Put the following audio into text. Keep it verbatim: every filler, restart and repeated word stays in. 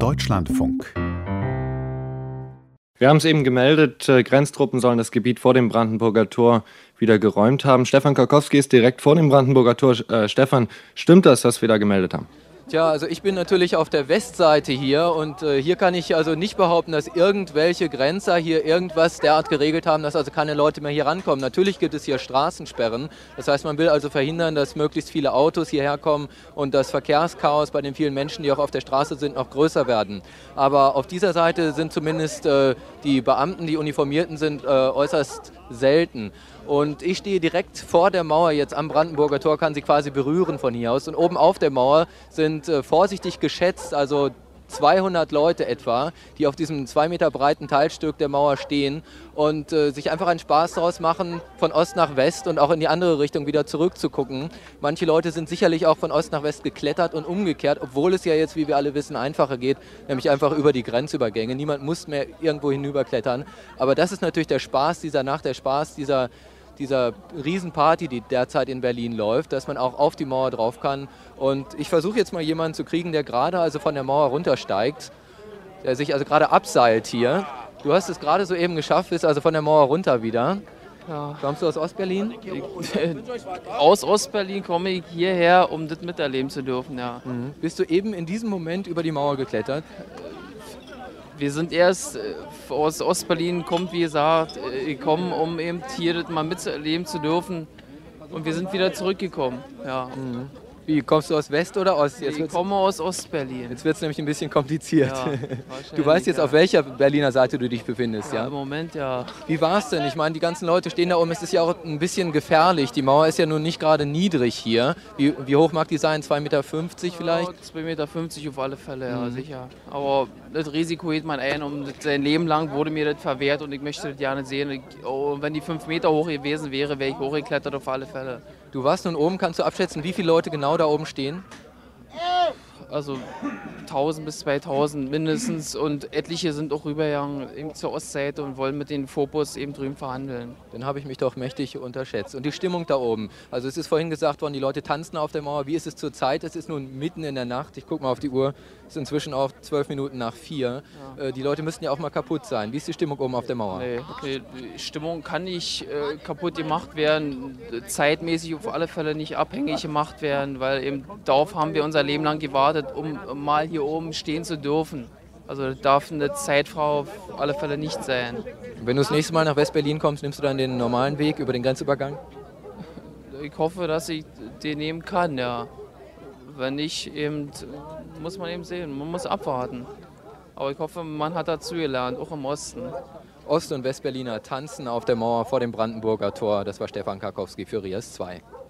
Deutschlandfunk. Wir haben es eben gemeldet, äh, Grenztruppen sollen das Gebiet vor dem Brandenburger Tor wieder geräumt haben. Stefan Karkowski ist direkt vor dem Brandenburger Tor. Äh, Stefan, stimmt das, was wir da gemeldet haben? Tja, also ich bin natürlich auf der Westseite hier und äh, hier kann ich also nicht behaupten, dass irgendwelche Grenzer hier irgendwas derart geregelt haben, dass also keine Leute mehr hier rankommen. Natürlich gibt es hier Straßensperren, das heißt, man will also verhindern, dass möglichst viele Autos hierher kommen und das Verkehrschaos bei den vielen Menschen, die auch auf der Straße sind, noch größer werden. Aber auf dieser Seite sind zumindest äh, die Beamten, die Uniformierten sind, äh, äußerst selten. Und ich stehe direkt vor der Mauer jetzt am Brandenburger Tor, kann sie quasi berühren von hier aus. Und oben auf der Mauer sind äh, vorsichtig geschätzt, also zweihundert Leute etwa, die auf diesem zwei Meter breiten Teilstück der Mauer stehen und äh, sich einfach einen Spaß daraus machen, von Ost nach West und auch in die andere Richtung wieder zurückzugucken. Manche Leute sind sicherlich auch von Ost nach West geklettert und umgekehrt, obwohl es ja jetzt, wie wir alle wissen, einfacher geht, nämlich einfach über die Grenzübergänge. Niemand muss mehr irgendwo hinüberklettern. Aber das ist natürlich der Spaß dieser Nacht, der Spaß dieser dieser Riesenparty, die derzeit in Berlin läuft, dass man auch auf die Mauer drauf kann. Und ich versuche jetzt mal jemanden zu kriegen, der gerade also von der Mauer runtersteigt, der sich also gerade abseilt hier. Du hast es gerade so eben geschafft, bist also von der Mauer runter wieder. Ja. Kommst du aus Ostberlin? Aus Ostberlin komme ich hierher, um das miterleben zu dürfen, ja. Mhm. Bist du eben in diesem Moment über die Mauer geklettert? Wir sind erst äh, aus Ostberlin, kommt wie gesagt, äh, gekommen, um eben hier das mal mitzuerleben zu dürfen. Und wir sind wieder zurückgekommen. Ja. Mhm. Wie, kommst du aus West oder Ost? Jetzt ich komme aus Ostberlin. Jetzt wird es nämlich ein bisschen kompliziert. Ja, du weißt jetzt, ja. auf welcher Berliner Seite du dich befindest, ja? Ja, im Moment, ja. Wie war es denn? Ich meine, die ganzen Leute stehen da oben. Es ist ja auch ein bisschen gefährlich. Die Mauer ist ja nun nicht gerade niedrig hier. Wie, wie hoch mag die sein? zwei Meter fünfzig vielleicht? Ja, zwei Meter fünfzig auf alle Fälle, ja, Mhm. sicher. Aber das Risiko geht man ein. Und sein Leben lang wurde mir das verwehrt und ich möchte das gerne sehen. Ich, oh, wenn die fünf Meter hoch gewesen wäre, wäre ich hochgeklettert auf alle Fälle. Du warst nun oben, kannst du abschätzen, wie viele Leute genau da oben stehen? Also tausend bis zweitausend mindestens und etliche sind auch rübergegangen eben zur Ostseite und wollen mit den Fokus eben drüben verhandeln. Dann habe ich mich doch mächtig unterschätzt. Und die Stimmung da oben, also es ist vorhin gesagt worden, die Leute tanzen auf der Mauer. Wie ist es zur Zeit? Es ist nun mitten in der Nacht. Ich gucke mal auf die Uhr, es ist inzwischen auch zwölf Minuten nach vier. Ja. Äh, die Leute müssten ja auch mal kaputt sein. Wie ist die Stimmung oben auf der Mauer? Nee, okay. Die Stimmung kann nicht äh, kaputt gemacht werden, zeitmäßig auf alle Fälle nicht abhängig gemacht werden, weil eben darauf haben wir unser Leben lang gewartet, um mal hier oben stehen zu dürfen. Also das darf eine Zeitfrau auf alle Fälle nicht sein. Wenn du das nächste Mal nach West-Berlin kommst, nimmst du dann den normalen Weg über den Grenzübergang? Ich hoffe, dass ich den nehmen kann, ja. Wenn nicht, eben, muss man eben sehen, man muss abwarten. Aber ich hoffe, man hat dazu gelernt, auch im Osten. Ost- und Westberliner tanzen auf der Mauer vor dem Brandenburger Tor. Das war Stefan Karkowski für R I A S zwei.